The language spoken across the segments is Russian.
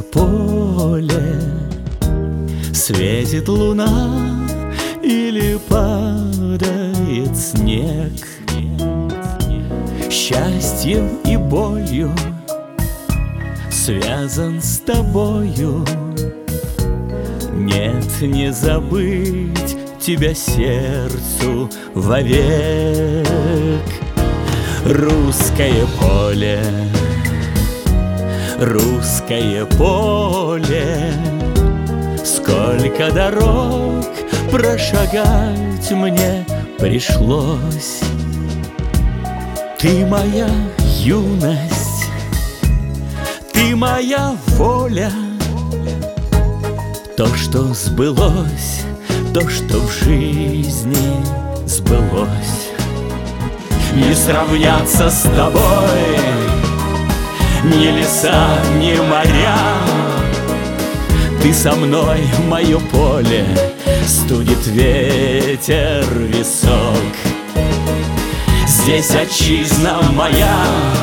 поле, светит луна или падает снег. Счастьем и болью связан с тобою. Нет, не забыть тебя сердцу вовек. Русское поле, русское поле, сколько дорог прошагать мне пришлось. Ты моя юность, ты моя воля. То, что сбылось, то, что в жизни сбылось. Не сравняться с тобой ни леса, ни моря. Ты со мной, мое поле, студит ветер висок. Здесь отчизна моя,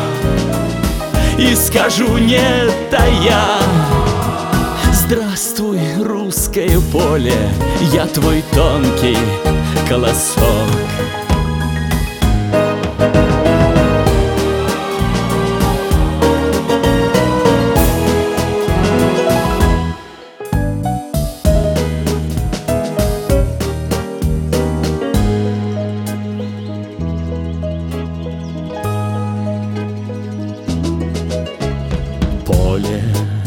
и скажу не тая: здравствуй, русское поле, я твой тонкий колосок. Поле,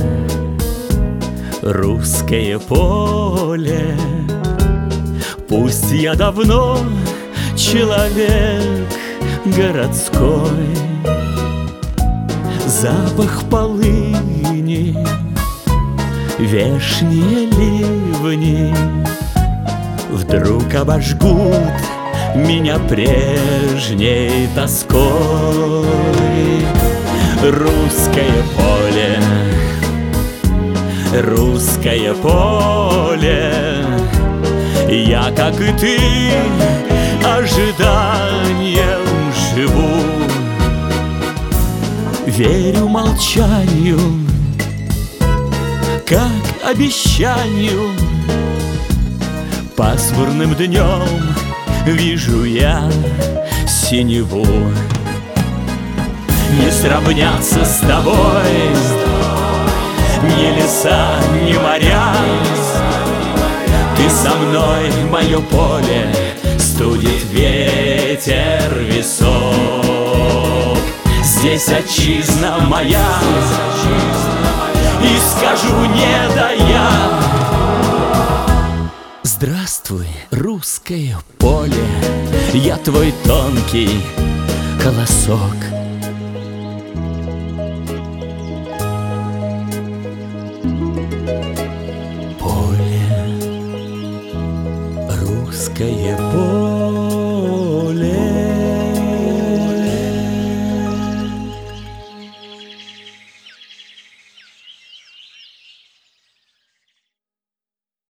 русское поле, пусть я давно человек городской. Запах полыни, вешние ливни вдруг обожгут меня прежней тоской. Русское поле, русское поле, я, как и ты, ожиданием живу. Верю молчанию, как обещанию. Пасмурным днем вижу я синеву. Не сравняться с тобой ни леса, ни моря. Ты со мной, мое поле, студит ветер висок. Здесь отчизна моя, и скажу не тая: здравствуй, русское поле, я твой тонкий колосок. Поле, русское поле,